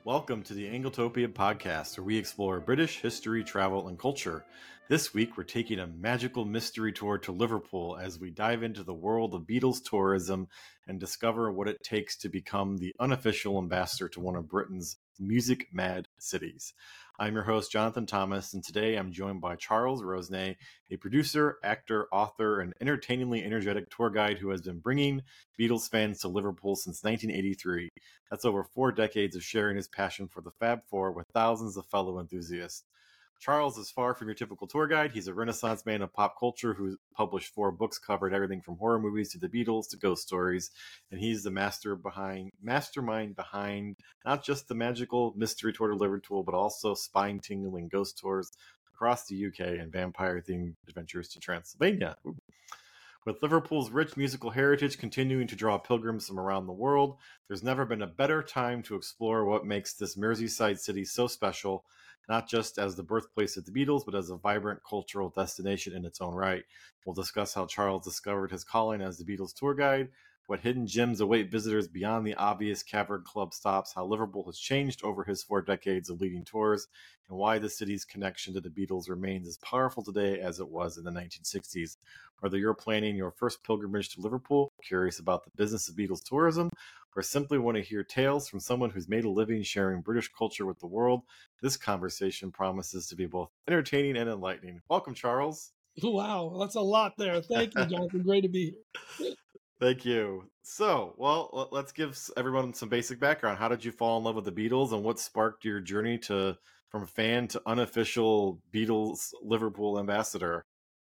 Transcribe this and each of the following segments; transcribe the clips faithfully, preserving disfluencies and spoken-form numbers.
Welcome to the Angletopia podcast, where we explore British history, travel, and culture. This week, we're taking a magical mystery tour to Liverpool as we dive into the world of Beatles tourism and discover what it takes to become the unofficial ambassador to one of Britain's music-mad cities. I'm your host, Jonathan Thomas, and today I'm joined by Charles Rosnay, a producer, actor, author, and entertainingly energetic tour guide who has been bringing Beatles fans to Liverpool since nineteen eighty-three. That's over four decades of sharing his passion for the Fab Four with thousands of fellow enthusiasts. Charles is far from your typical tour guide. He's a Renaissance man of pop culture who published four books, covered everything from horror movies to the Beatles to ghost stories, and he's the master behind, mastermind behind not just the magical mystery tour to Liverpool, but also spine-tingling ghost tours across the U K and vampire-themed adventures to Transylvania. Ooh. With Liverpool's rich musical heritage continuing to draw pilgrims from around the world, there's never been a better time to explore what makes this Merseyside city so special, not just as the birthplace of the Beatles, but as a vibrant cultural destination in its own right. We'll discuss how Charles discovered his calling as the Beatles tour guide, what hidden gems await visitors beyond the obvious Cavern Club stops, how Liverpool has changed over his four decades of leading tours, and why the city's connection to the Beatles remains as powerful today as it was in the nineteen sixties. Whether you're planning your first pilgrimage to Liverpool, curious about the business of Beatles tourism, or simply want to hear tales from someone who's made a living sharing British culture with the world, this conversation promises to be both entertaining and enlightening. Welcome, Charles. Wow, that's a lot there. Thank you, Jonathan. Great to be here. Thank you. So, well, let's give everyone some basic background. How did you fall in love with the Beatles, and what sparked your journey to from fan to unofficial Beatles Liverpool ambassador?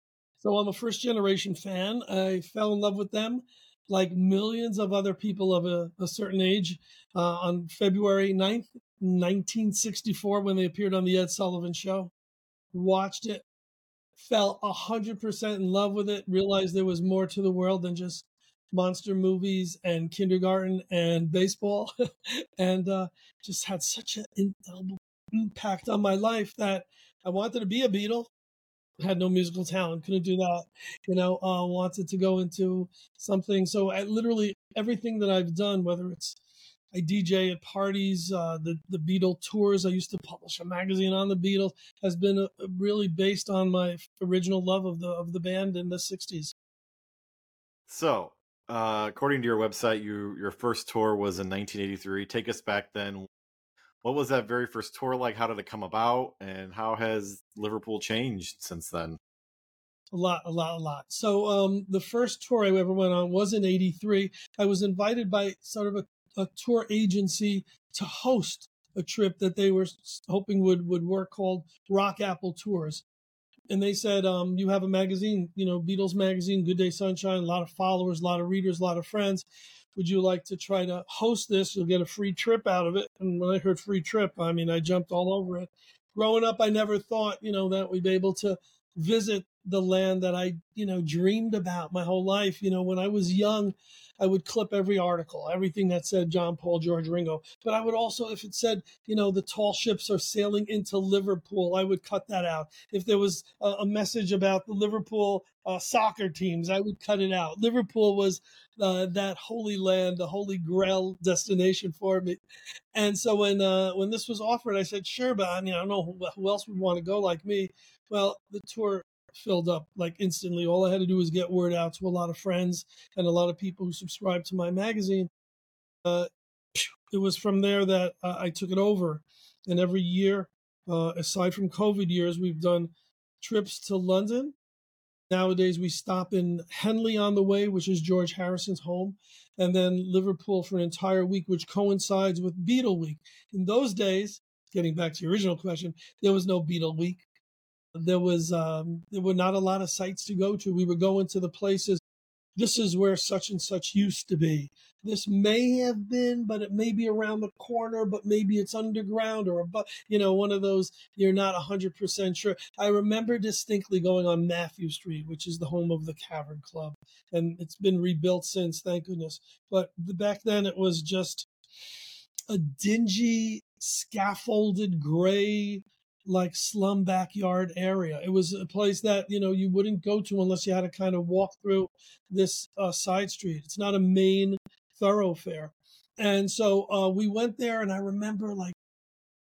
So I'm a first generation fan. I fell in love with them like millions of other people of a, a certain age uh, on February ninth, nineteen sixty-four, when they appeared on the Ed Sullivan Show. Watched it, fell one hundred percent in love with it, realized there was more to the world than just monster movies and kindergarten and baseball, and uh, just had such an indelible impact on my life that I wanted to be a Beatle. Had no musical talent, couldn't do that, you know, uh, wanted to go into something. So I literally, everything that I've done, whether it's I D J at parties, uh, the, the Beatle tours, I used to publish a magazine on the Beatles, has been a, a really based on my original love of the of the band in the sixties. So, uh, according to your website, you your first tour was in nineteen eighty-three. Take us back then. What was that very first tour like? How did it come about? And how has Liverpool changed since then? A lot, a lot, a lot. So um, the first tour I ever went on was in eighty-three. I was invited by sort of a, a tour agency to host a trip that they were hoping would, would work, called Rock Apple Tours. And they said, um, you have a magazine, you know, Beatles magazine, Good Day Sunshine, a lot of followers, a lot of readers, a lot of friends. Would you like to try to host this? You'll get a free trip out of it. And when I heard free trip, I mean, I jumped all over it. Growing up, I never thought, you know, that we'd be able to visit the land that I, you know, dreamed about my whole life. You know, when I was young, I would clip every article, everything that said John, Paul, George, Ringo. But I would also, if it said, you know, the tall ships are sailing into Liverpool, I would cut that out. If there was a, a message about the Liverpool uh, soccer teams, I would cut it out. Liverpool was uh, that holy land, the holy grail destination for me. And so when uh, when this was offered, I said, sure, but I mean, I don't know who, who else would want to go like me. Well, the tour filled up like instantly. All I had to do was get word out to a lot of friends and a lot of people who subscribed to my magazine. Uh, it was from there that uh, I took it over. And every year, uh, aside from COVID years, we've done trips to London. Nowadays, we stop in Henley on the way, which is George Harrison's home, and then Liverpool for an entire week, which coincides with Beatle Week. In those days, getting back to your original question, there was no Beatle Week. There was um, there were not a lot of sites to go to. We were going to the places. This is where such and such used to be. This may have been, but it may be around the corner, but maybe it's underground or above, you know, one of those you're not one hundred percent sure. I remember distinctly going on Matthew Street, which is the home of the Cavern Club, and it's been rebuilt since, thank goodness. But back then it was just a dingy, scaffolded, gray, like slum backyard area. It was a place that, you know, you wouldn't go to unless you had to kind of walk through this uh, side street. It's not a main thoroughfare. And so uh, we went there, and I remember like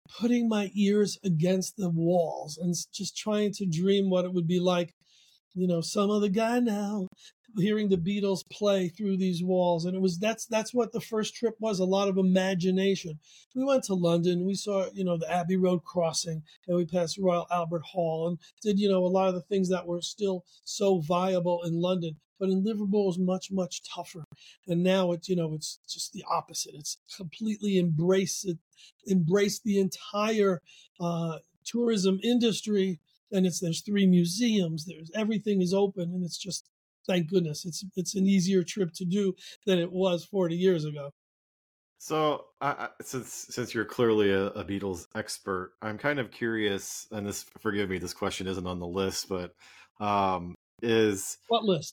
putting my ears against the walls and just trying to dream what it would be like, you know, some other guy now, hearing the Beatles play through these walls. And it was that's that's what the first trip was, a lot of imagination. We went to London, we saw, you know, the Abbey Road crossing, and we passed Royal Albert Hall and did, you know, a lot of the things that were still so viable in London. But in Liverpool, it was much, much tougher. And now it's, you know, it's just the opposite. It's completely embraced it, embraced the entire uh, tourism industry. And it's there's three museums, there's everything is open, and it's just, thank goodness, it's it's an easier trip to do than it was forty years ago. So, I, I, since since you're clearly a, a Beatles expert, I'm kind of curious, and this, forgive me, this question isn't on the list, but um, is What list?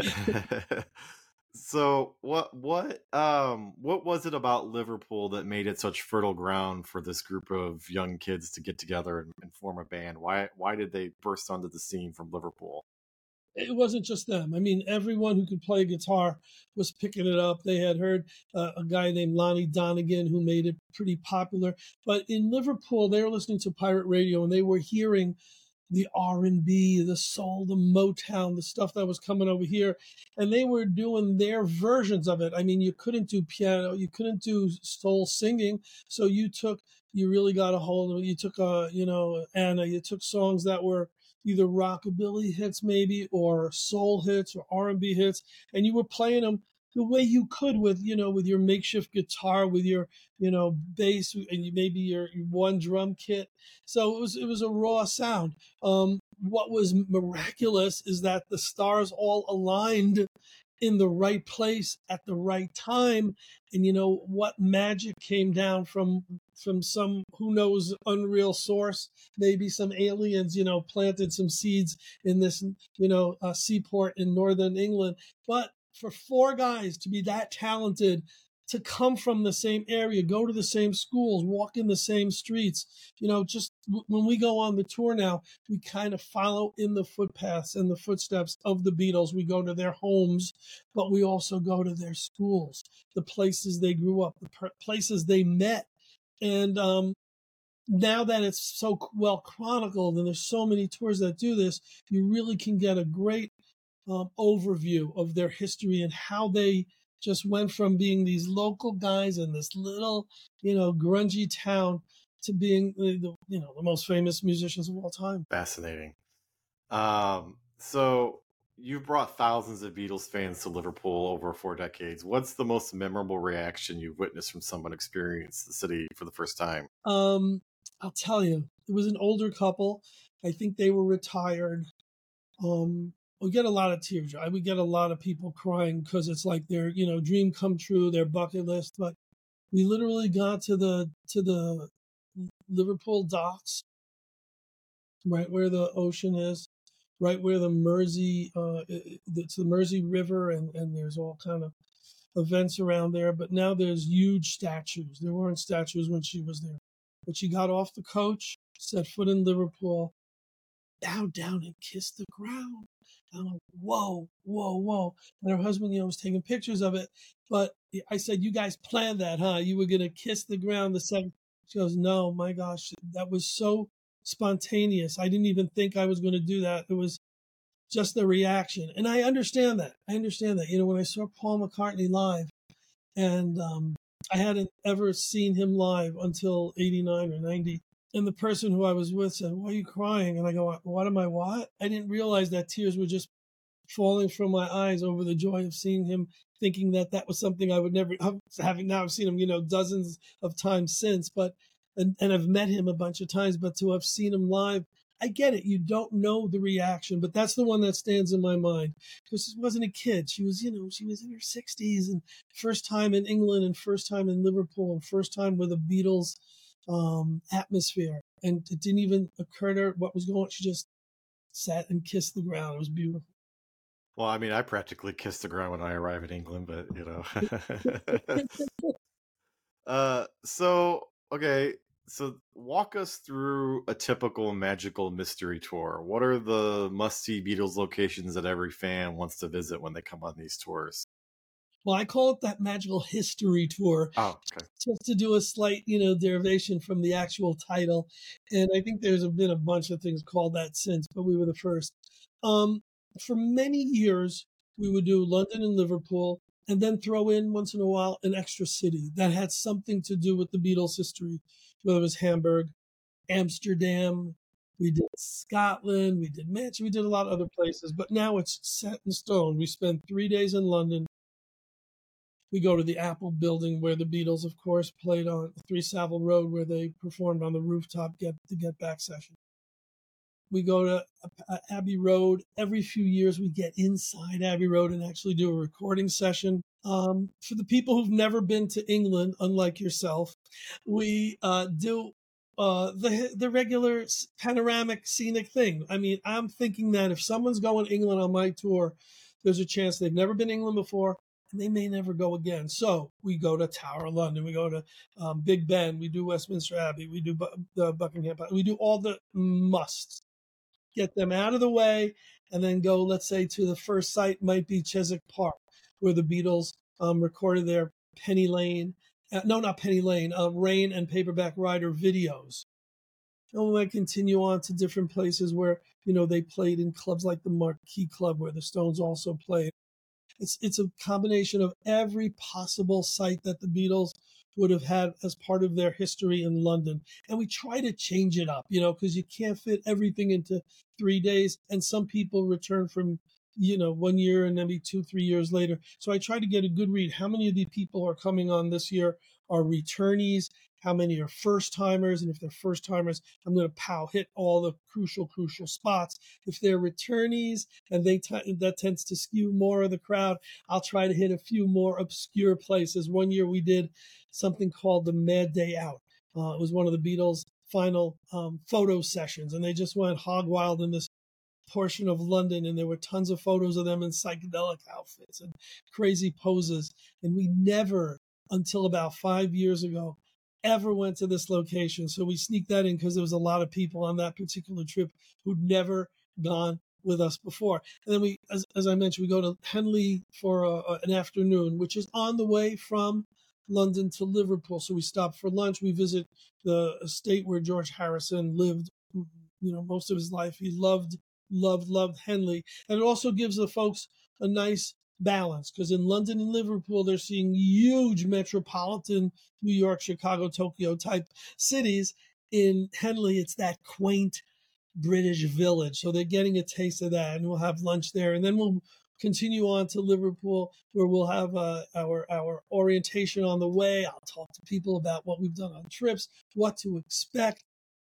so what what um what was it about Liverpool that made it such fertile ground for this group of young kids to get together and, and form a band? Why why did they burst onto the scene from Liverpool? It wasn't just them. I mean, everyone who could play guitar was picking it up. They had heard uh, a guy named Lonnie Donegan who made it pretty popular. But in Liverpool, they were listening to pirate radio and they were hearing the R and B, the soul, the Motown, the stuff that was coming over here, and they were doing their versions of it. I mean, you couldn't do piano, you couldn't do soul singing, so you took, you really got a hold of it. You took, uh, you know, Anna, you took songs that were either rockabilly hits maybe or soul hits or R and B hits, and you were playing them the way you could with, you know, with your makeshift guitar, with your, you know, bass, and you, maybe your, your one drum kit. So it was it was a raw sound. Um, what was miraculous is that the stars all aligned in the right place at the right time. And you know what magic came down from from some, who knows, unreal source. Maybe some aliens, you know, planted some seeds in this, you know, uh, seaport in northern England. But for four guys to be that talented, to come from the same area, go to the same schools, walk in the same streets, you know, just when we go on the tour now, we kind of follow in the footpaths and the footsteps of the Beatles. We go to their homes, but we also go to their schools, the places they grew up, the places they met. And um, now that it's so well chronicled and there's so many tours that do this, you really can get a great um, overview of their history and how they just went from being these local guys in this little, you know, grungy town to being the, the you know, the most famous musicians of all time. Fascinating. Um, so you've brought thousands of Beatles fans to Liverpool over four decades. What's the most memorable reaction you've witnessed from someone experiencing the city for the first time? Um, I'll tell you, it was an older couple. I think they were retired. Um, we get a lot of tears. I would get a lot of people crying because it's like their, you know, dream come true, their bucket list. But we literally got to the to the Liverpool docks, right where the ocean is, right where the Mersey, uh, it's the Mersey River, and and there's all kind of events around there. But now there's huge statues. There weren't statues when she was there, but she got off the coach, set foot in Liverpool, bowed down and kissed the ground. I'm like, whoa, whoa, whoa. And her husband, you know, was taking pictures of it. But I said, you guys planned that, huh? You were going to kiss the ground the second. She goes, no, my gosh, that was so spontaneous. I didn't even think I was going to do that. It was just the reaction. And I understand that. I understand that. You know, when I saw Paul McCartney live, and um, I hadn't ever seen him live until eighty-nine or ninety. And the person who I was with said, why are you crying? And I go, what am I, what? I didn't realize that tears were just falling from my eyes over the joy of seeing him, thinking that that was something I would never, having now I've seen him, you know, dozens of times since, but, and, and I've met him a bunch of times, but to have seen him live, I get it. You don't know the reaction, but that's the one that stands in my mind because she wasn't a kid. She was, you know, she was in her sixties and first time in England and first time in Liverpool and first time with the Beatles um, atmosphere. And it didn't even occur to her what was going on. She just sat and kissed the ground. It was beautiful. Well, I mean, I practically kissed the ground when I arrive in England, but you know. uh, so, okay. So walk us through a typical magical mystery tour. What are the must-see Beatles locations that every fan wants to visit when they come on these tours? Well, I call it that magical history tour, Oh, okay. just to do a slight, you know, derivation from the actual title. And I think there's been a bunch of things called that since, but we were the first. Um, for many years, we would do London and Liverpool, and then throw in once in a while an extra city that had something to do with the Beatles' history, whether it was Hamburg, Amsterdam. We did Scotland, we did Manchester, we did a lot of other places, but now it's set in stone. We spend three days in London. We go to the Apple building where the Beatles, of course, played on Three Savile Road, where they performed on the rooftop get the Get Back session. We go to uh, Abbey Road. Every few years, we get inside Abbey Road and actually do a recording session. Um, for the people who've never been to England, unlike yourself, we uh, do uh, the the regular panoramic scenic thing. I mean, I'm thinking that if someone's going to England on my tour, there's a chance they've never been to England before, and they may never go again. So we go to Tower of London, we go to um, Big Ben, we do Westminster Abbey, we do Bu- the Buckingham Palace, we do all the musts. Get them out of the way, and then go, let's say, to the first site might be Chiswick Park, where the Beatles um, recorded their Penny Lane, uh, no, not Penny Lane, uh, Rain and Paperback Writer videos. And we might continue on to different places where, you know, they played in clubs like the Marquee Club, where the Stones also played. It's it's a combination of every possible site that the Beatles would have had as part of their history in London. And we try to change it up, you know, because you can't fit everything into three days. And some people return from, you know, one year and maybe two, three years later. So I try to get a good read. How many of the people are coming on this year are returnees? How many are first timers? And if they're first timers, I'm going to pow hit all the crucial, crucial spots. If they're returnees and they t- that tends to skew more of the crowd, I'll try to hit a few more obscure places. One year we did something called the Mad Day Out. Uh, it was one of the Beatles' final um, photo sessions, and they just went hog wild in this portion of London, and there were tons of photos of them in psychedelic outfits and crazy poses. And we never, until about five years ago, ever went to this location. So we sneaked that in because there was a lot of people on that particular trip who'd never gone with us before. And then we, as, as I mentioned, we go to Henley for a, a, an afternoon, which is on the way from London to Liverpool. So we stop for lunch. We visit the estate where George Harrison lived, you know, most of his life. He loved, loved, loved Henley. And it also gives the folks a nice balance, because in London and Liverpool, they're seeing huge metropolitan New York, Chicago, Tokyo type cities. In Henley, it's that quaint British village. So they're getting a taste of that, and we'll have lunch there. And then we'll continue on to Liverpool, where we'll have uh, our our orientation on the way. I'll talk to people about what we've done on trips, what to expect,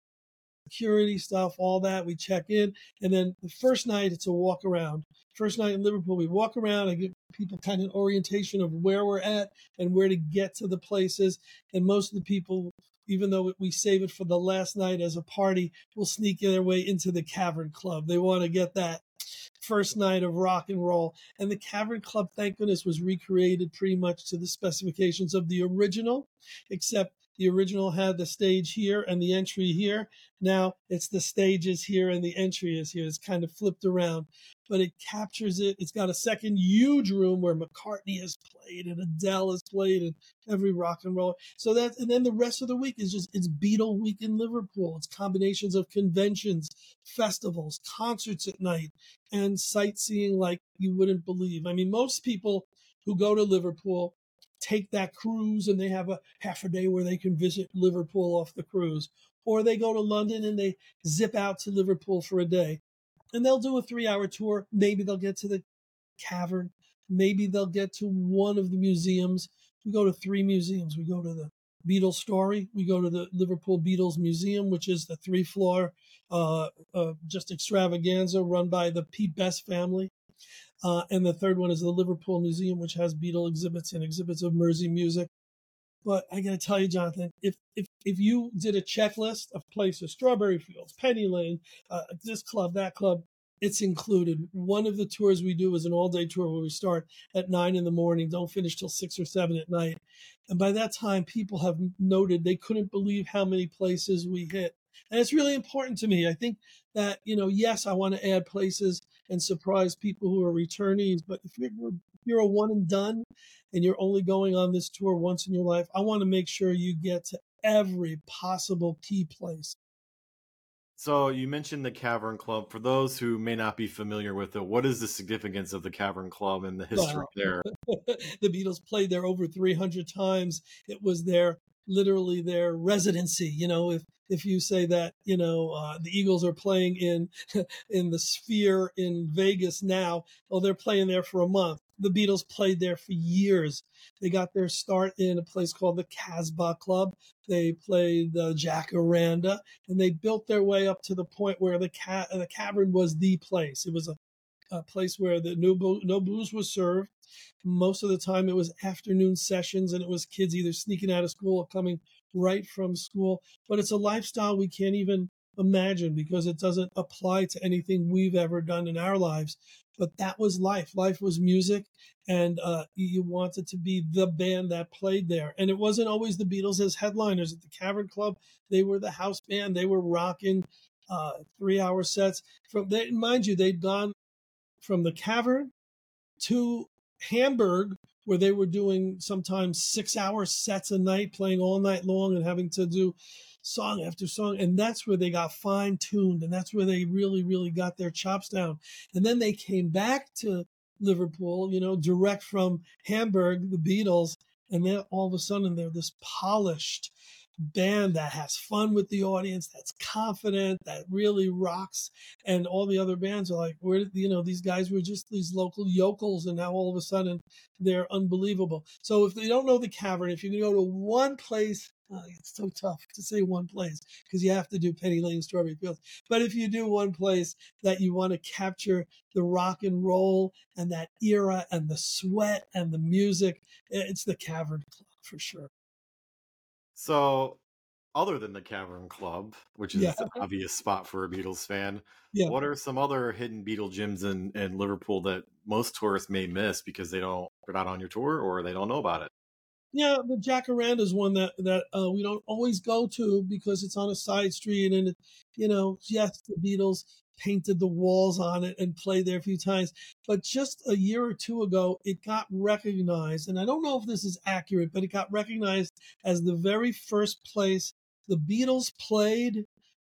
security stuff, all that. We check in, and then the first night it's a walk around. First night in Liverpool, we walk around. I give people kind of an orientation of where we're at and where to get to the places. And most of the people, even though we save it for the last night as a party, will sneak their way into the Cavern Club. They want to get that first night of rock and roll. And the Cavern Club, thank goodness, was recreated pretty much to the specifications of the original, except the original had the stage here and the entry here. Now it's the stage is here and the entry is here. It's kind of flipped around, but it captures it. It's got a second huge room where McCartney has played and Adele has played and every rock and roller. So that, and then the rest of the week is just, it's Beatle week in Liverpool. It's combinations of conventions, festivals, concerts at night, and sightseeing like you wouldn't believe. I mean, most people who go to Liverpool take that cruise and they have a half a day where they can visit Liverpool off the cruise, or they go to London and they zip out to Liverpool for a day, and they'll do a three hour tour. Maybe they'll get to the Cavern. Maybe they'll get to one of the museums. We go to three museums. We go to the Beatles Story. We go to the Liverpool Beatles Museum, which is the three floor, uh, uh, just extravaganza run by the Pete Best family. Uh, and the third one is the Liverpool Museum, which has Beatle exhibits and exhibits of Mersey music. But I got to tell you, Jonathan, if, if if you did a checklist of places, Strawberry Fields, Penny Lane, uh, this club, that club, it's included. One of the tours we do is an all-day tour where we start at nine in the morning, don't finish till six or seven at night. And by that time, people have noted they couldn't believe how many places we hit. And it's really important to me. I think that, you know, yes, I want to add places and surprise people who are returnees, but if we're you're a one and done and you're only going on this tour once in your life, I want to make sure you get to every possible key place. So you mentioned the Cavern Club. For those who may not be familiar with it, what is the significance of the Cavern Club and the history Wow. there? The Beatles played there over three hundred times. It was their literally their residency. You know, if if you say that, you know, uh, the Eagles are playing in in the Sphere in Vegas now, well, they're playing there for a month. The Beatles played there for years. They got their start in a place called the Casbah Club. They played the Jacaranda, and they built their way up to the point where the ca- the Cavern was the place. It was a a place where the no, bo- no booze was served. Most of the time, it was afternoon sessions, and it was kids either sneaking out of school or coming right from school. But it's a lifestyle we can't even imagine because it doesn't apply to anything we've ever done in our lives. But that was life. Life was music, and uh, you wanted to be the band that played there. And it wasn't always the Beatles as headliners at the Cavern Club. They were the house band. They were rocking uh, three-hour sets. From they, mind you, they'd gone from the Cavern to Hamburg, where they were doing sometimes six hour sets a night, playing all night long and having to do song after song. And that's where they got fine tuned. And that's where they really, really got their chops down. And then they came back to Liverpool, you know, direct from Hamburg, the Beatles. And then all of a sudden they're this polished band that has fun with the audience, that's confident, that really rocks. And all the other bands are like, where, you know, these guys were just these local yokels, and now all of a sudden they're unbelievable. So if you don't know the Cavern, if you can go to one place, uh, it's so tough to say one place because you have to do Penny Lane, Strawberry Fields. But if you do one place that you want to capture the rock and roll and that era and the sweat and the music, it's the Cavern Club for sure. So, other than the Cavern Club, which Yeah, is the obvious spot for a Beatles fan, yeah. what are some other hidden Beatle gyms in, in Liverpool that most tourists may miss because they don't they're not on your tour or they don't know about it? Yeah, the Jacaranda is one that that uh, we don't always go to because it's on a side street, and it, you know, yes, the Beatles painted the walls on it and played there a few times, but just a year or two ago, it got recognized, and I don't know if this is accurate, but it got recognized as the very first place the Beatles played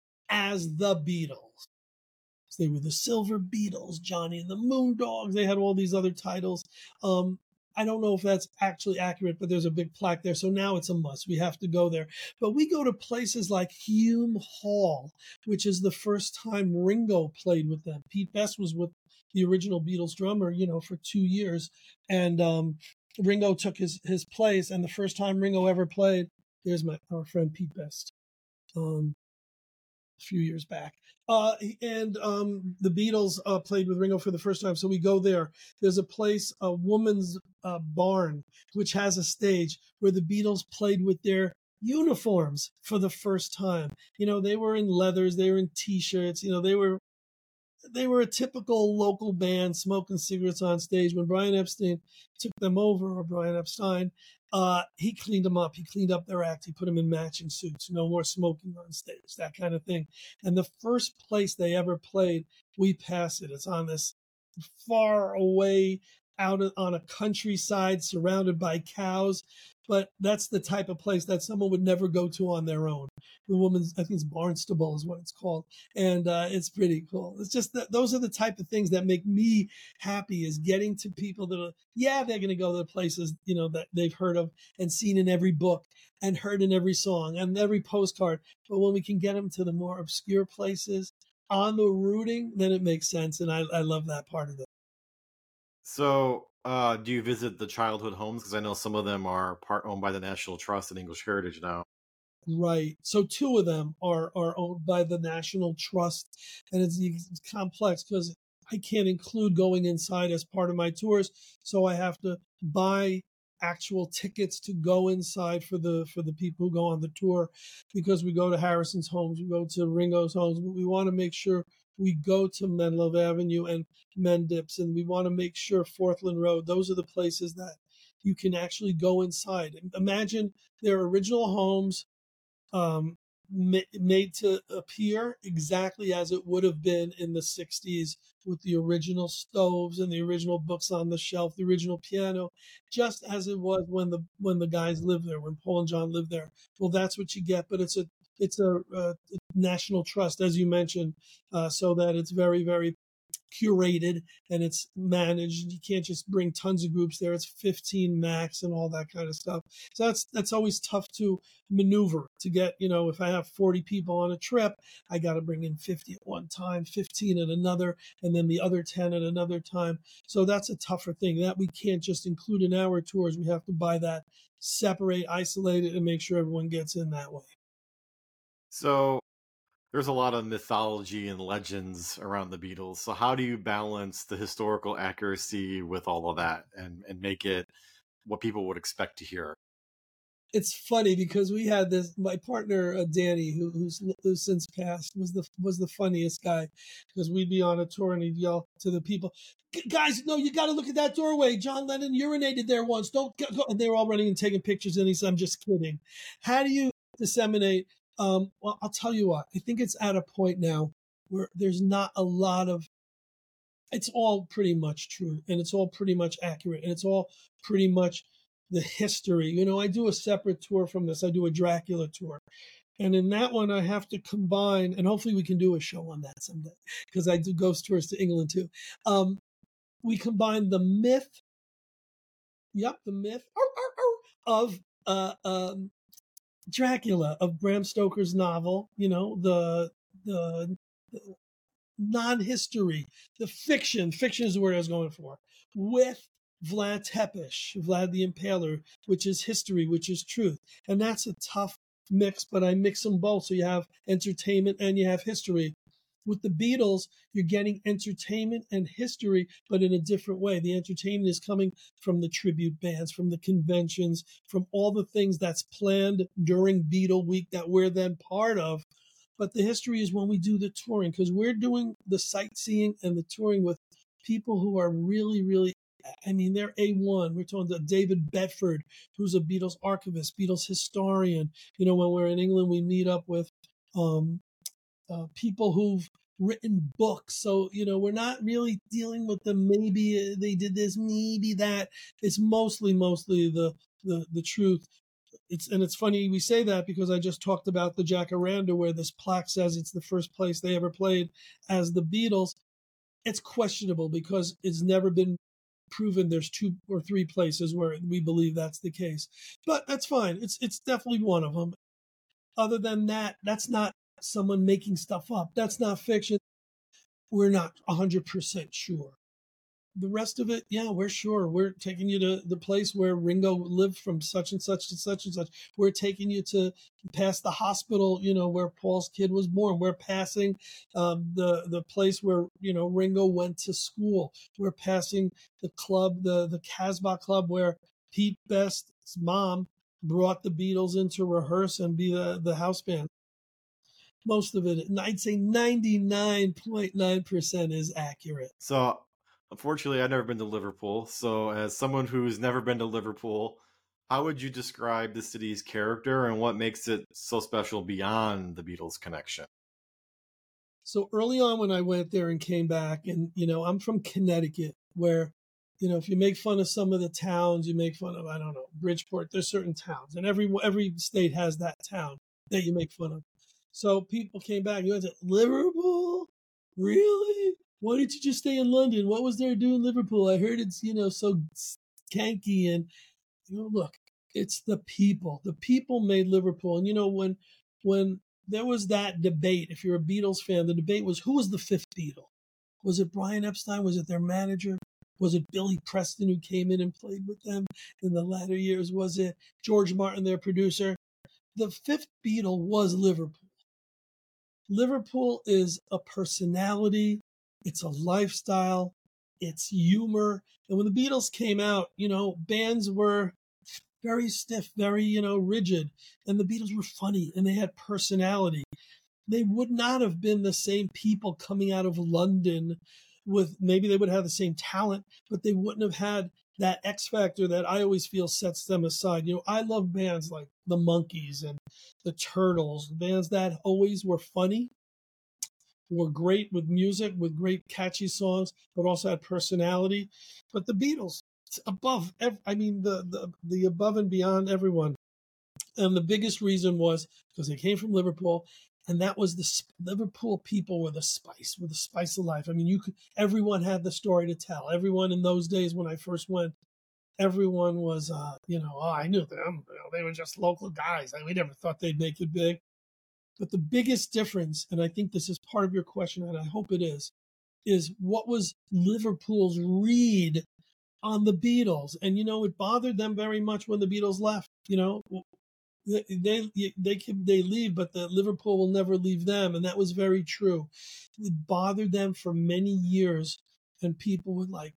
as the Beatles. They were the Silver Beatles, Johnny and the Moondogs. They had all these other titles. Um, I don't know if that's actually accurate, but there's a big plaque there. So now it's a must. We have to go there. But we go to places like Hume Hall, which is the first time Ringo played with them. Pete Best was with the original Beatles drummer, you know, for two years. And um, Ringo took his, his place. And the first time Ringo ever played, there's my our friend Pete Best. Um, a few years back. Uh, and um, the Beatles uh, played with Ringo for the first time. So we go there. There's a place, a woman's uh, barn, which has a stage where the Beatles played with their uniforms for the first time. You know, they were in leathers, they were in t-shirts, you know, they were they were a typical local band smoking cigarettes on stage. When Brian Epstein took them over, or Brian Epstein, uh, he cleaned them up. He cleaned up their act. He put them in matching suits. No more smoking on stage, that kind of thing. And the first place they ever played, we pass it. It's on this far away out on a countryside surrounded by cows. But that's the type of place that someone would never go to on their own. The woman's, I think it's Barnstable is what it's called. And uh, it's pretty cool. It's just that those are the type of things that make me happy, is getting to people that are, yeah, they're going to go to the places, you know, that they've heard of and seen in every book and heard in every song and every postcard. But when we can get them to the more obscure places on the routing, then it makes sense. And I, I love that part of it. So, uh, do you visit the childhood homes? Because I know some of them are part owned by the National Trust and English Heritage now. Right. So two of them are are owned by the National Trust, and it's, it's complex because I can't include going inside as part of my tours, so I have to buy actual tickets to go inside for the for the people who go on the tour, because we go to Harrison's homes, we go to Ringo's homes, but we want to make sure we go to Menlove Avenue and Mendips, and we want to make sure Forthland Road. Those are the places that you can actually go inside. Imagine their original homes, um, ma- made to appear exactly as it would have been in the sixties with the original stoves and the original books on the shelf, the original piano, just as it was when the when the guys lived there, when Paul and John lived there. Well, that's what you get, but it's a it's a, a national trust, as you mentioned, uh, so that it's very, very curated and it's managed. You can't just bring tons of groups there. It's fifteen max and all that kind of stuff. So that's that's always tough to maneuver to get, you know, if I have forty people on a trip, I got to bring in fifty at one time, fifteen at another, and then the other ten at another time. So that's a tougher thing that we can't just include in our tours. We have to buy that, separate, isolate it, and make sure everyone gets in that way. So there's a lot of mythology and legends around the Beatles. So how do you balance the historical accuracy with all of that and, and make it what people would expect to hear? It's funny because we had this. My partner uh, Danny, who, who's who's since passed, was the was the funniest guy because we'd be on a tour and he'd yell to the people, "Guys, no, you got to look at that doorway. John Lennon urinated there once. Don't go." And they were all running and taking pictures. And he said, "I'm just kidding." How do you disseminate? Um, well, I'll tell you what. I think it's at a point now where there's not a lot of. It's all pretty much true, and it's all pretty much accurate, and it's all pretty much the history. You know, I do a separate tour from this. I do a Dracula tour. And in that one, I have to combine, and hopefully we can do a show on that someday, because I do ghost tours to England too. Um, we combine the myth, yep, the myth of uh, um, Dracula, of Bram Stoker's novel, you know, the, the, the non-history, the fiction, fiction is the word I was going for, with Vlad Tepes, Vlad the Impaler, which is history, which is truth. And that's a tough mix, but I mix them both. So you have entertainment and you have history. With the Beatles, you're getting entertainment and history, but in a different way. The entertainment is coming from the tribute bands, from the conventions, from all the things that's planned during Beatle Week that we're then part of. But the history is when we do the touring, because we're doing the sightseeing and the touring with people who are really, really, I mean, they're A one. We're talking to David Bedford, who's a Beatles archivist, Beatles historian. You know, when we're in England, we meet up with um, uh, people who've written books. So, you know, we're not really dealing with the maybe they did this, maybe that. It's mostly, mostly the the, the truth. It's and it's funny we say that because I just talked about the Jacaranda where this plaque says it's the first place they ever played as the Beatles. It's questionable because it's never been proven there's two or three places where we believe that's the case. But that's fine. It's it's definitely one of them. Other than that, that's not someone making stuff up. That's not fiction. We're not one hundred percent sure. The rest of it, yeah, we're sure. We're taking you to the place where Ringo lived from such and such to such and such. We're taking you to past the hospital, you know, where Paul's kid was born. We're passing um, the the place where, you know, Ringo went to school. We're passing the club, the the Casbah Club, where Pete Best's mom brought the Beatles in to rehearse and be the, the house band. Most of it, I'd say ninety-nine point nine percent is accurate. So, unfortunately, I've never been to Liverpool. So, as someone who's never been to Liverpool, how would you describe the city's character and what makes it so special beyond the Beatles connection? So early on when I went there and came back, and, you know, I'm from Connecticut, where, you know, if you make fun of some of the towns, you make fun of, I don't know, Bridgeport, there's certain towns, and every every state has that town that you make fun of. So people came back, you went to Liverpool? Really? Why didn't you just stay in London? What was there to do in Liverpool? I heard it's, you know, so skanky. And, you know, look, it's the people. The people made Liverpool. And, you know, when when there was that debate, if you're a Beatles fan, the debate was who was the fifth Beatle? Was it Brian Epstein? Was it their manager? Was it Billy Preston who came in and played with them in the latter years? Was it George Martin, their producer? The fifth Beatle was Liverpool. Liverpool is a personality, it's a lifestyle, it's humor. And when the Beatles came out, you know, bands were very stiff, very, you know, rigid. And the Beatles were funny and they had personality. They would not have been the same people coming out of London with, maybe they would have the same talent, but they wouldn't have had that X factor that I always feel sets them aside. You know, I love bands like the Monkees and the Turtles, bands that always were funny, were great with music, with great catchy songs, but also had personality. But the Beatles, above, I mean, the the the above and beyond everyone. And the biggest reason was because they came from Liverpool, and that was the Liverpool people were the spice, were the spice of life. I mean, you could, everyone had the story to tell. Everyone in those days when I first went, everyone was, uh, you know, oh, I knew them. You know, they were just local guys. I, we never thought they'd make it big. But the biggest difference, and I think this is part of your question, and I hope it is, is what was Liverpool's read on the Beatles? And, you know, it bothered them very much when the Beatles left. You know, they they they, can, they leave, but the Liverpool will never leave them. And that was very true. It bothered them for many years. And people would like,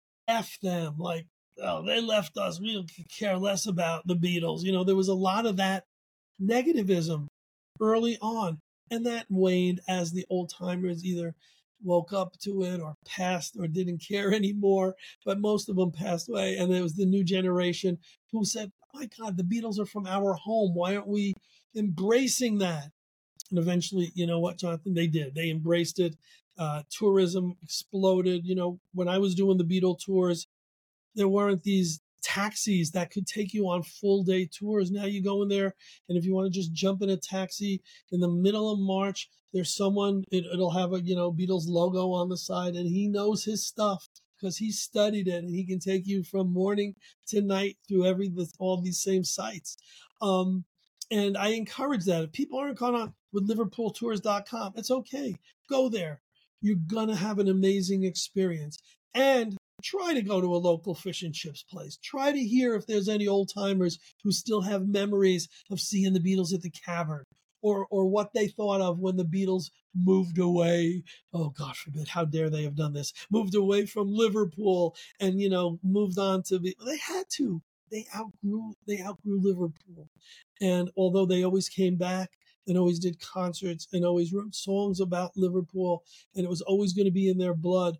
F them, like, oh, they left us. We don't care less about the Beatles. You know, there was a lot of that negativism early on, and that waned as the old timers either woke up to it or passed or didn't care anymore. But most of them passed away, and it was the new generation who said, my God, the Beatles are from our home. Why aren't we embracing that? And eventually, you know what, Jonathan, they did. They embraced it. Uh, tourism exploded. You know, when I was doing the Beatle tours, there weren't these taxis that could take you on full day tours. Now you go in there, and if you want to just jump in a taxi in the middle of March, there's someone, it, it'll have a, you know, Beatles logo on the side, and he knows his stuff because he studied it, and he can take you from morning to night through every, all these same sites. Um, and I encourage that. If people aren't caught on with Liverpool Tours dot com, it's okay. Go there. You're going to have an amazing experience. And try to go to a local fish and chips place. Try to hear if there's any old timers who still have memories of seeing the Beatles at the Cavern, or or what they thought of when the Beatles moved away. Oh, God forbid, how dare they have done this? Moved away from Liverpool and, you know, moved on to be, they had to. They outgrew they outgrew Liverpool. And although they always came back and always did concerts and always wrote songs about Liverpool, and it was always going to be in their blood,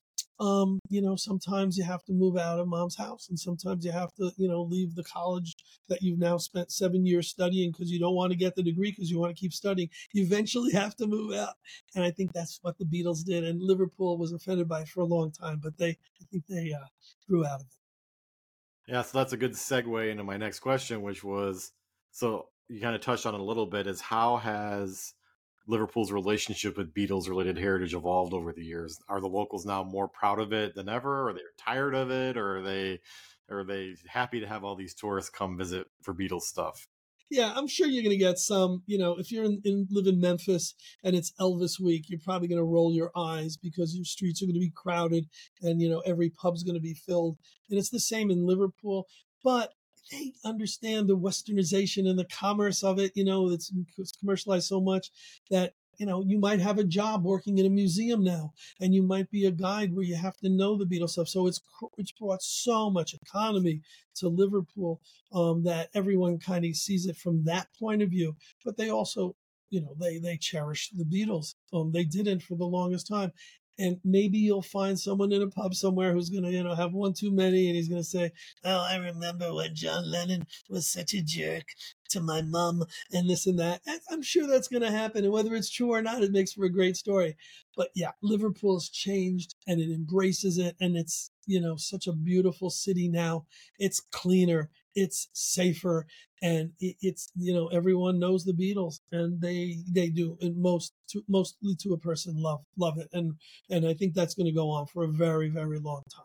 Um, you know, sometimes you have to move out of mom's house, and sometimes you have to, you know, leave the college that you've now spent seven years studying because you don't want to get the degree because you want to keep studying. You eventually have to move out. And I think that's what the Beatles did. And Liverpool was offended by it for a long time, but they, I think they uh, grew out of it. Yeah, so that's a good segue into my next question, which was, so you kind of touched on it a little bit, is how has Liverpool's relationship with Beatles related heritage evolved over the years? Are the locals now more proud of it than ever? Are they tired of it? Or are they are they happy to have all these tourists come visit for Beatles stuff? Yeah, I'm sure you're going to get some, you know, if you're in, in live in Memphis and it's Elvis week, you're probably going to roll your eyes because your streets are going to be crowded and, you know, every pub's going to be filled. And it's the same in Liverpool. But they understand the westernization and the commerce of it. You know, it's, it's commercialized so much that, you know, you might have a job working in a museum now, and you might be a guide where you have to know the Beatles stuff. So it's it's brought so much economy to Liverpool um, that everyone kind of sees it from that point of view. But they also, you know, they they cherish the Beatles. Um, they didn't for the longest time. And maybe you'll find someone in a pub somewhere who's going to, you know, have one too many, and he's going to say, oh, I remember when John Lennon was such a jerk to my mom and this and that. I'm sure that's going to happen. And whether it's true or not, it makes for a great story. But yeah, Liverpool's changed and it embraces it. And it's, you know, such a beautiful city now. It's cleaner, it's safer, and it, it's, you know, everyone knows the Beatles, and they they do, and most to, mostly to a person, love love it. And and I think that's going to go on for a very, very long time.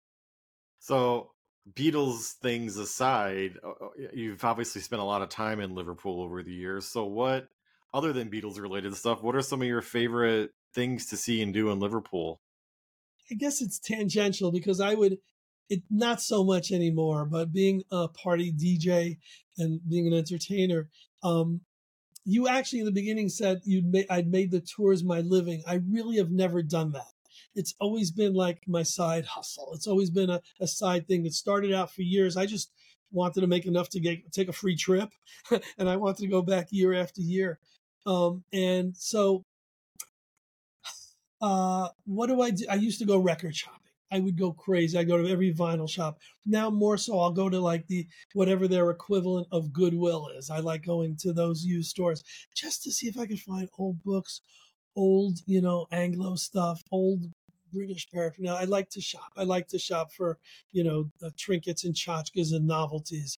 So, Beatles things aside, you've obviously spent a lot of time in Liverpool over the years. So, what, other than Beatles related stuff, what are some of your favorite things to see and do in Liverpool? I guess it's tangential because I would, it not so much anymore, but being a party D J and being an entertainer, um, you actually in the beginning said you'd ma- I'd made the tours my living. I really have never done that. It's always been like my side hustle. It's always been a, a side thing. It started out for years. I just wanted to make enough to get take a free trip, and I wanted to go back year after year. Um, and so, uh, what do I do? I used to go record shopping. I would go crazy. I go to every vinyl shop. Now more so, I'll go to like the whatever their equivalent of Goodwill is. I like going to those used stores just to see if I can find old books, old, you know, Anglo stuff, old British paraphernalia. I like to shop. I like to shop for, you know, uh, trinkets and tchotchkes and novelties.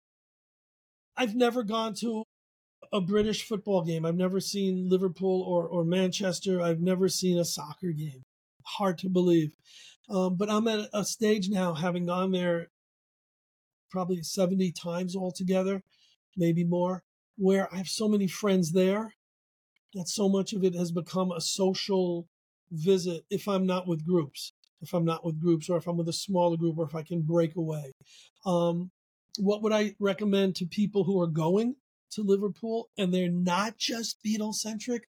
I've never gone to a British football game. I've never seen Liverpool or, or Manchester. I've never seen a soccer game. Hard to believe. Um, but I'm at a stage now, having gone there probably seventy times altogether, maybe more, where I have so many friends there that so much of it has become a social visit if I'm not with groups, if I'm not with groups, or if I'm with a smaller group, or if I can break away. Um, what would I recommend to people who are going to Liverpool and they're not just Beatles centric?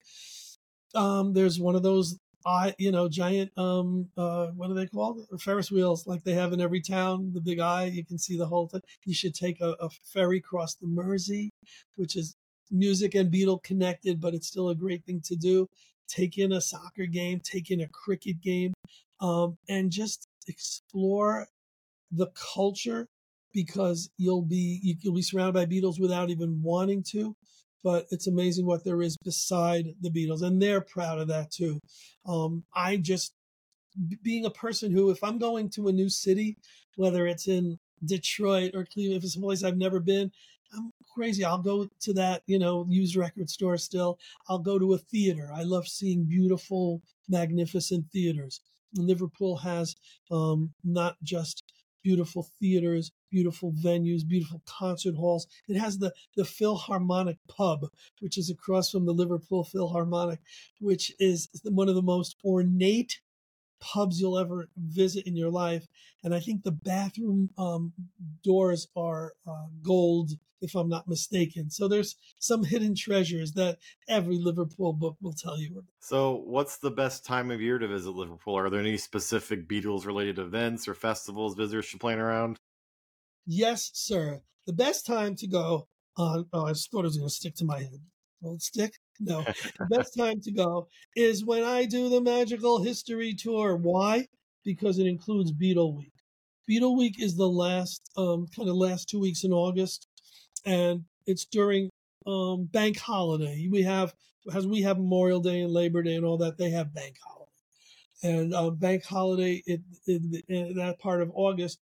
Um, there's one of those, I, you know, giant, um, uh, what are they called? Ferris wheels, like they have in every town, the big eye, you can see the whole thing. You should take a, a ferry across the Mersey, which is music and Beatle connected, but it's still a great thing to do. Take in a soccer game, take in a cricket game, um, and just explore the culture, because you'll be you, you'll be surrounded by Beatles without even wanting to. But it's amazing what there is beside the Beatles, and they're proud of that too. Um, I just being a person who, if I'm going to a new city, whether it's in Detroit or Cleveland, if it's a place I've never been, I'm crazy. I'll go to that, you know, used record store still. I'll go to a theater. I love seeing beautiful, magnificent theaters. And Liverpool has um, not just beautiful theaters, beautiful venues, beautiful concert halls. It has the, the Philharmonic pub, which is across from the Liverpool Philharmonic, which is one of the most ornate pubs you'll ever visit in your life. And I think the bathroom um, doors are uh, gold, if I'm not mistaken. So there's some hidden treasures that every Liverpool book will tell you about. So what's the best time of year to visit Liverpool? Are there any specific Beatles related events or festivals visitors should plan around? Yes, sir. The best time to go on, oh, I just thought it was going to stick to my head. Will it stick? No. The best time to go is when I do the Magical History Tour. Why? Because it includes Beatle Week. Beatle Week is the last, um, kind of last two weeks in August, and it's during um, bank holiday. We have, as we have Memorial Day and Labor Day and all that, they have bank holiday. And uh, bank holiday, in, in, in that part of August,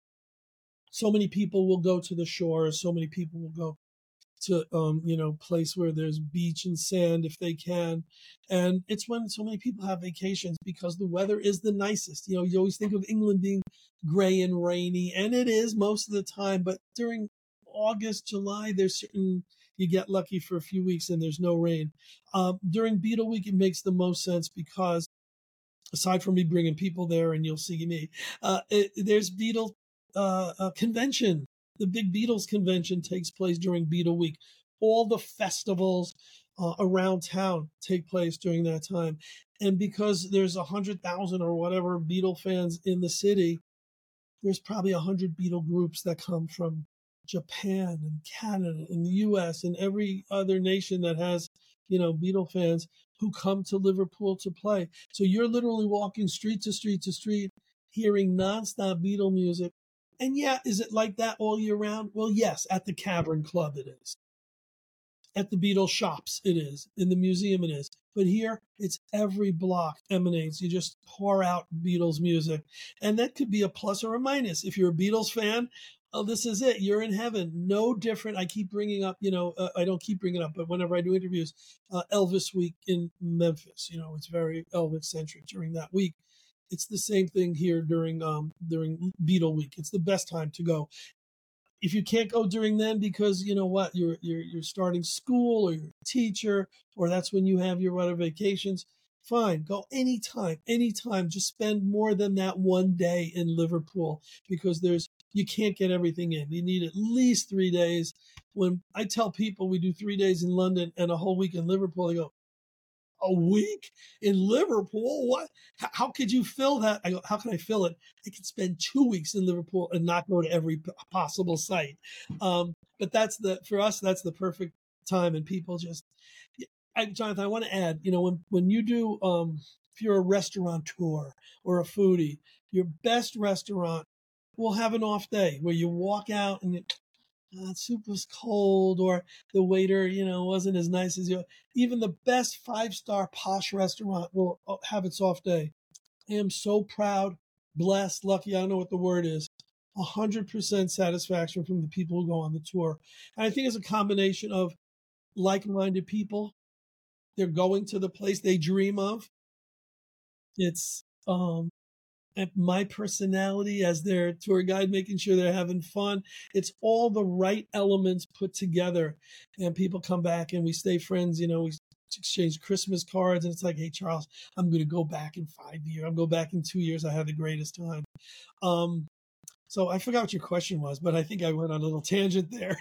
so many people will go to the shores. So many people will go to, um, you know, place where there's beach and sand if they can. And it's when so many people have vacations because the weather is the nicest. You know, you always think of England being gray and rainy, and it is most of the time. But during August, July, there's certain, you get lucky for a few weeks and there's no rain. Um, during Beatle Week, it makes the most sense because aside from me bringing people there, and you'll see me, uh, it, there's Beatle uh, uh, convention. The big Beatles convention takes place during Beatle Week. All the festivals uh, around town take place during that time. And because there's a hundred thousand or whatever Beatle fans in the city, there's probably a hundred Beatle groups that come from Japan and Canada and the U S and every other nation that has, you know, Beatle fans who come to Liverpool to play. So you're literally walking street to street to street, hearing nonstop Beatle music. And yeah, is it like that all year round? Well, yes, at the Cavern Club it is. At the Beatles shops it is. In the museum it is. But here, it's every block emanates. You just pour out Beatles music. And that could be a plus or a minus. If you're a Beatles fan, oh, this is it. You're in heaven. No different. I keep bringing up, you know, uh, I don't keep bringing up, but whenever I do interviews, uh, Elvis Week in Memphis, you know, it's very Elvis centric during that week. It's the same thing here during um, during Beatle Week. It's the best time to go. If you can't go during then because you know what, you're you're you're starting school or you're a teacher, or that's when you have your other vacations, fine, go anytime, anytime. Just spend more than that one day in Liverpool because there's you can't get everything in. You need at least three days. When I tell people we do three days in London and a whole week in Liverpool, they go, a week in Liverpool? What? How could you fill that? I go, how can I fill it? I could spend two weeks in Liverpool and not go to every possible site. Um, but that's the, for us, that's the perfect time. And people just, I, Jonathan, I want to add, you know, when, when you do, um, if you're a restaurateur or a foodie, your best restaurant will have an off day where you walk out and it, uh, soup was cold, or the waiter, you know, wasn't as nice as you. Even the best five-star posh restaurant will uh, have its off day. I am so proud, blessed, lucky, I don't know what the word is. one hundred percent satisfaction from the people who go on the tour. And I think it's a combination of like-minded people. They're going to the place they dream of. It's um, my personality as their tour guide, making sure they're having fun. It's all the right elements put together. And people come back and we stay friends. You know, we exchange Christmas cards. And it's like, hey, Charles, I'm going to go back in five years. I'll go back in two years. I had the greatest time. Um, so I forgot what your question was, but I think I went on a little tangent there.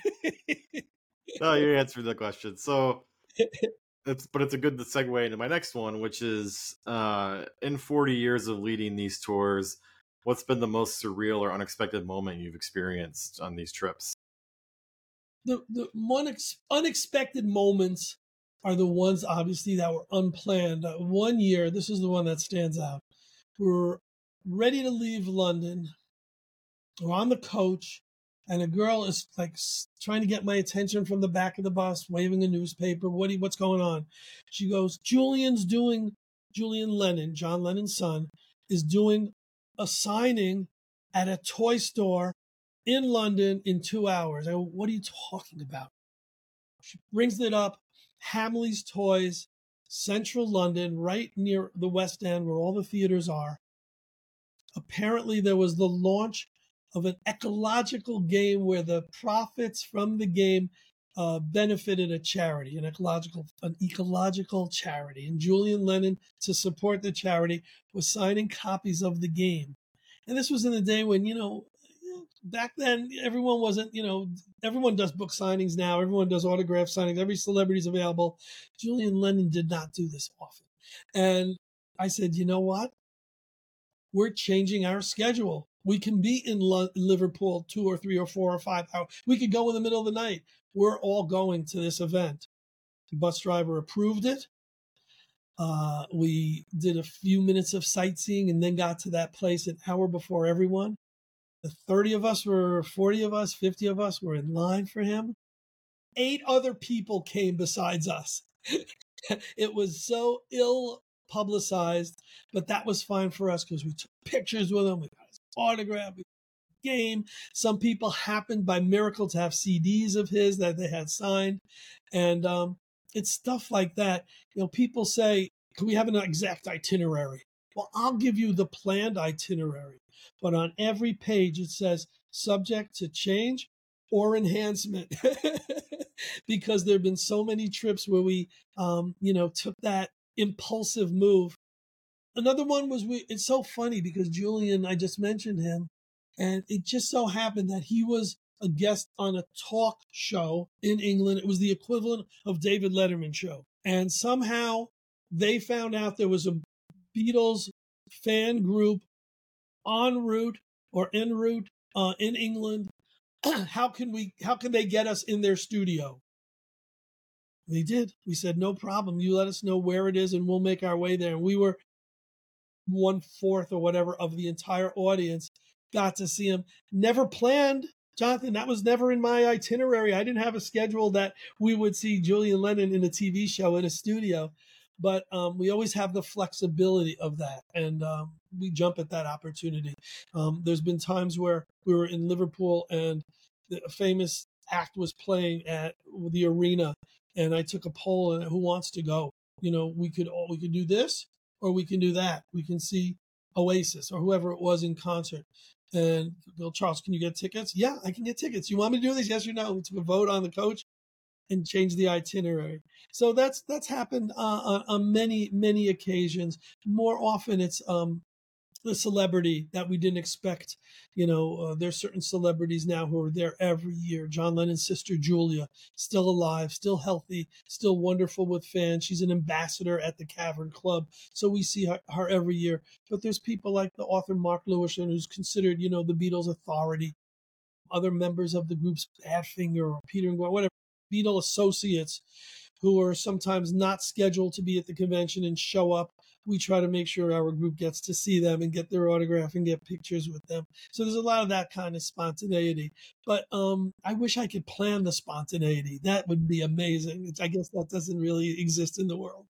No, you answered the question. So it's, but it's a good segue into my next one, which is uh, in forty years of leading these tours, what's been the most surreal or unexpected moment you've experienced on these trips? The the one ex- unexpected moments are the ones, obviously, that were unplanned. Uh, one year, this is the one that stands out. We're ready to leave London. We're on the coach, and a girl is like trying to get my attention from the back of the bus, waving a newspaper. What do you, what's going on? She goes, Julian's doing, Julian Lennon, John Lennon's son, is doing a signing at a toy store in London in two hours. I go, what are you talking about? She brings it up, Hamley's Toys, central London, right near the West End where all the theaters are. Apparently there was the launch of an ecological game where the profits from the game uh, benefited a charity, an ecological, an ecological charity. And Julian Lennon, to support the charity, was signing copies of the game. And this was in the day when, you know, back then everyone wasn't, you know, everyone does book signings now. Everyone does autograph signings. Every celebrity's available. Julian Lennon did not do this often. And I said, you know what? We're changing our schedule. We can be in Lo- Liverpool two or three or four or five hours. We could go in the middle of the night. We're all going to this event. The bus driver approved it. Uh, we did a few minutes of sightseeing and then got to that place an hour before everyone. The thirty of us were, forty of us, fifty of us were in line for him. Eight other people came besides us. It was so ill publicized, but that was fine for us because we took pictures with him, we got his autograph, we got his game. Some people happened by miracle to have C Ds of his that they had signed. And um, it's stuff like that. You know, people say, can we have an exact itinerary? Well, I'll give you the planned itinerary. But on every page, it says subject to change or enhancement. Because there have been so many trips where we, um, you know, took that impulsive move. Another one was, we, it's so funny because Julian, I just mentioned him, and it just so happened that he was a guest on a talk show in England. It was the equivalent of David Letterman show. And somehow they found out there was a Beatles fan group en route or en route uh, in England. How can we, how can they get us in their studio? They did. We said, no problem. You let us know where it is and we'll make our way there. And we were one fourth or whatever of the entire audience, got to see him. Never planned, Jonathan. That was never in my itinerary. I didn't have a schedule that we would see Julian Lennon in a T V show in a studio. But um, we always have the flexibility of that. And um, we jump at that opportunity. Um, there's been times where we were in Liverpool and the famous act was playing at the arena. And I took a poll and who wants to go? You know, we could all, we could do this or we can do that. We can see Oasis or whoever it was in concert. And Bill, Charles, can you get tickets? Yeah, I can get tickets. You want me to do this? Yes or no? We took a vote on the coach and change the itinerary. So that's that's happened uh, on, on many, many occasions. More often it's um, the celebrity that we didn't expect. You know, uh, there's certain celebrities now who are there every year. John Lennon's sister, Julia, still alive, still healthy, still wonderful with fans. She's an ambassador at the Cavern Club. So we see her, her every year. But there's people like the author Mark Lewisham, who's considered, you know, the Beatles authority. Other members of the groups, Badfinger or Peter and Gwen, whatever, Beatle associates who are sometimes not scheduled to be at the convention and show up. We try to make sure our group gets to see them and get their autograph and get pictures with them. So there's a lot of that kind of spontaneity. But um, I wish I could plan the spontaneity. That would be amazing. It's, I guess that doesn't really exist in the world.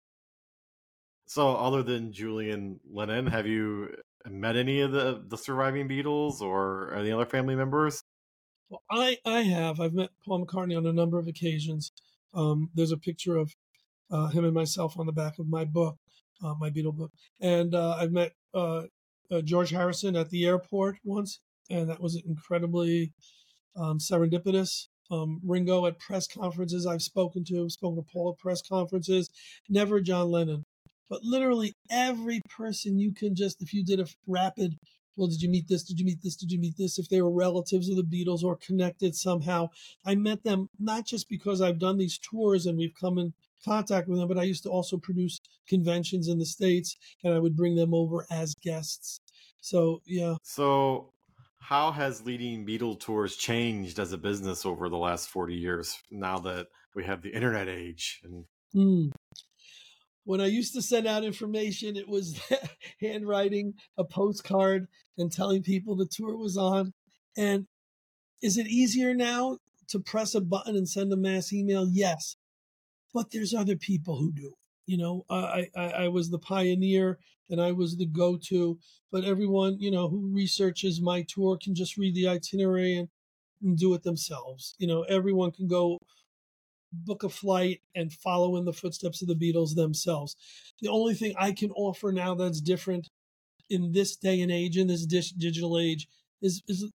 So, other than Julian Lennon, have you met any of the, the surviving Beatles or any other family members? Well, I, I have. I've met Paul McCartney on a number of occasions. Um, there's a picture of uh, him and myself on the back of my book, uh, my Beatle book. And uh, I've met uh, uh, George Harrison at the airport once, and that was incredibly um, serendipitous. Um, Ringo at press conferences I've spoken to, I've spoken to Paul at press conferences, never John Lennon. But literally every person you can just, if you did a rapid, well, did you meet this? Did you meet this? Did you meet this? If they were relatives of the Beatles or connected somehow, I met them not just because I've done these tours and we've come in contact with them, but I used to also produce conventions in the States and I would bring them over as guests. So, yeah. So, how has leading Beatle tours changed as a business over the last forty years now that we have the internet age? And Mm. When I used to send out information, it was handwriting a postcard and telling people the tour was on. And is it easier now to press a button and send a mass email? Yes. But there's other people who do. You know, I, I, I was the pioneer and I was the go-to, but everyone, you know, who researches my tour can just read the itinerary and, and do it themselves. You know, everyone can go book a flight and follow in the footsteps of the Beatles themselves. The only thing I can offer now that's different in this day and age, in this dis- digital age, is, is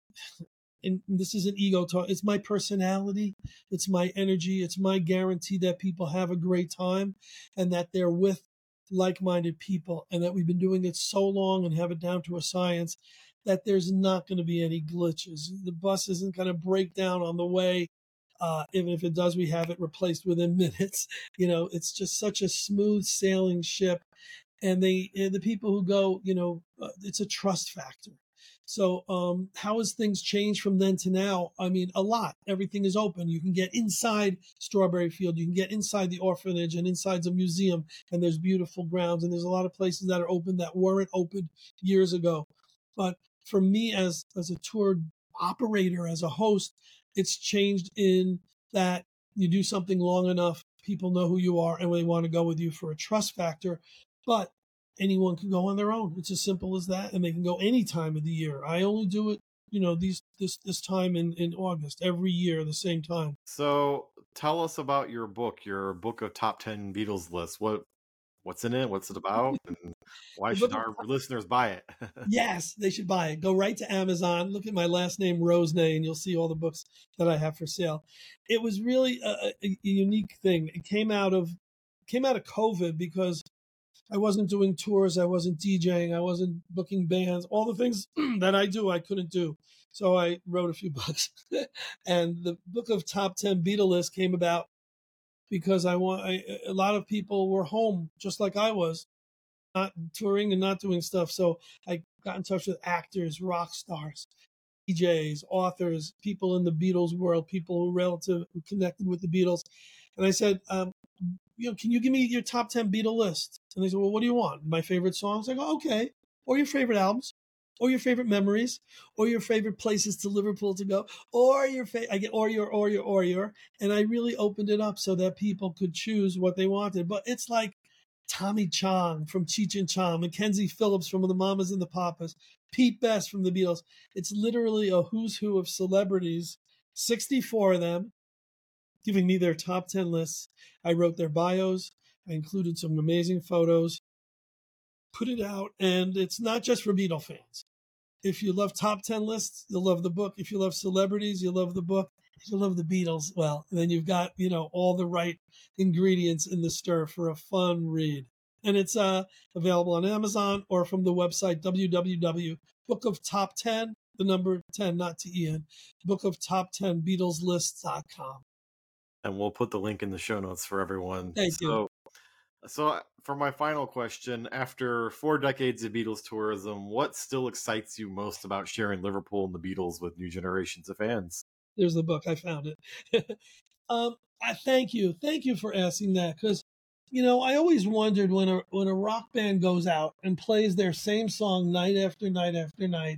and this is an ego talk, it's my personality, it's my energy, it's my guarantee that people have a great time and that they're with like-minded people and that we've been doing it so long and have it down to a science that there's not going to be any glitches. The bus isn't going to break down on the way. Uh, even if it does, we have it replaced within minutes. You know, it's just such a smooth sailing ship. And they, and the people who go, you know, uh, it's a trust factor. So, um, how has things changed from then to now? I mean, a lot. Everything is open. You can get inside Strawberry Field. You can get inside the orphanage and inside the museum. And there's beautiful grounds. And there's a lot of places that are open that weren't open years ago. But for me, as as a tour operator, as a host, it's changed in that you do something long enough, people know who you are, and they want to go with you for a trust factor. But anyone can go on their own. It's as simple as that, and they can go any time of the year. I only do it, you know, these this this time in in August every year, the same time. so, tell us about your book, your book of top ten Beatles list. What what's in it? What's it about? And why The should book of our listeners buy it? Yes, they should buy it. Go right to Amazon. Look at my last name, Rosenay, and you'll see all the books that I have for sale. It was really a, a, a unique thing. It came out of came out of COVID because I wasn't doing tours, I wasn't DJing, I wasn't booking bands. All the things that I do, I couldn't do. So I wrote a few books, and the book of top ten Beatle list came about because I want I, a lot of people were home just like I was, not touring and not doing stuff. So I got in touch with actors, rock stars, D Js, authors, people in the Beatles world, people who relative who connected with the Beatles. And I said, um, you know, can you give me your top ten Beatle list? And they said, well, what do you want? My favorite songs? I go, okay. Or your favorite albums, or your favorite memories, or your favorite places to Liverpool to go, or your fa- I get or your or your or your. And I really opened it up so that people could choose what they wanted. But it's like Tommy Chong from Cheech and Chong, Mackenzie Phillips from the Mamas and the Papas, Pete Best from the Beatles. It's literally a who's who of celebrities, sixty-four of them, giving me their top ten lists. I wrote their bios. I included some amazing photos, put it out, and it's not just for Beatle fans. If you love top ten lists, you'll love the book. If you love celebrities, you'll love the book. If you love the Beatles, well, then you've got, you know, all the right ingredients in the stir for a fun read. And it's uh, available on Amazon or from the website w w w dot book of top ten, the number ten, not T E N, book of top ten Beatles lists dot com. And we'll put the link in the show notes for everyone. Thank you. So, so for my final question, after four decades of Beatles tourism, what still excites you most about sharing Liverpool and the Beatles with new generations of fans? There's the book. I found it. Um, I thank you, thank you for asking that, because you know I always wondered when a when a rock band goes out and plays their same song night after night after night,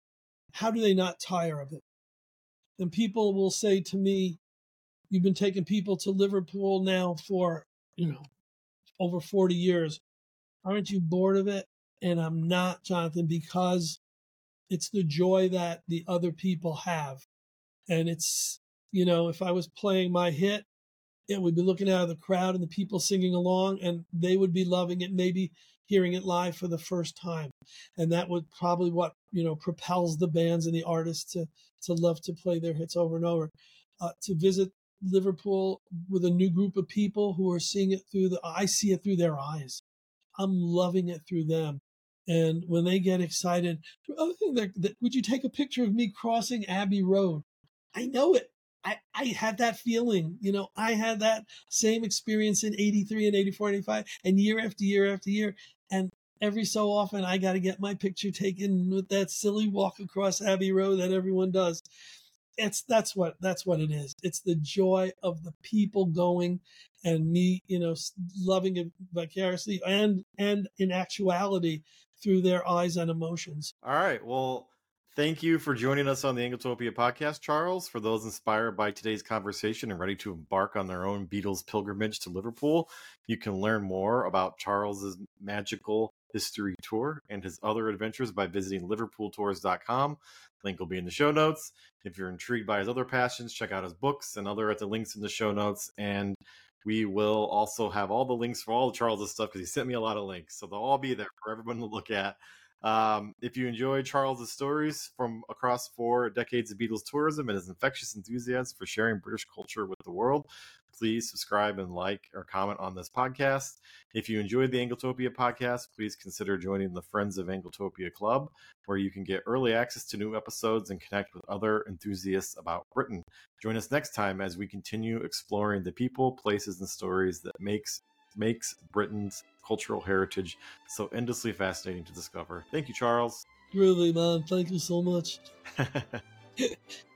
how do they not tire of it? And people will say to me, "You've been taking people to Liverpool now for you know over forty years. Aren't you bored of it?" And I'm not, Jonathan, because it's the joy that the other people have. And it's, you know, if I was playing my hit, it would be looking out of the crowd and the people singing along, and they would be loving it, maybe hearing it live for the first time. And that would probably what, you know, propels the bands and the artists to, to love to play their hits over and over. Uh, to visit Liverpool with a new group of people who are seeing it through the, I see it through their eyes. I'm loving it through them. And when they get excited, the other thing that, that would you take a picture of me crossing Abbey Road? I know it. I, I had that feeling, you know, I had that same experience in eighty-three and eighty-four, eighty-five, and year after year after year. And every so often I got to get my picture taken with that silly walk across Abbey Road that everyone does. It's that's what that's what it is. It's the joy of the people going and me, you know, loving it vicariously and and in actuality through their eyes and emotions. All right. Well, thank you for joining us on the Angletopia podcast, Charles. For those inspired by today's conversation and ready to embark on their own Beatles pilgrimage to Liverpool, you can learn more about Charles's magical history tour and his other adventures by visiting liverpool tours dot com. Link will be in the show notes. If you're intrigued by his other passions, check out his books and other at the links in the show notes. And we will also have all the links for all of Charles's stuff because he sent me a lot of links. So they'll all be there for everyone to look at. Um, if you enjoy Charles's stories from across four decades of Beatles tourism and his infectious enthusiasm for sharing British culture with the world, please subscribe and like or comment on this podcast. If you enjoyed the Angletopia podcast, please consider joining the Friends of Angletopia Club, where you can get early access to new episodes and connect with other enthusiasts about Britain. Join us next time as we continue exploring the people, places, and stories that makes makes Britain's cultural heritage so endlessly fascinating to discover. Thank you, Charles. Really, man. Thank you so much.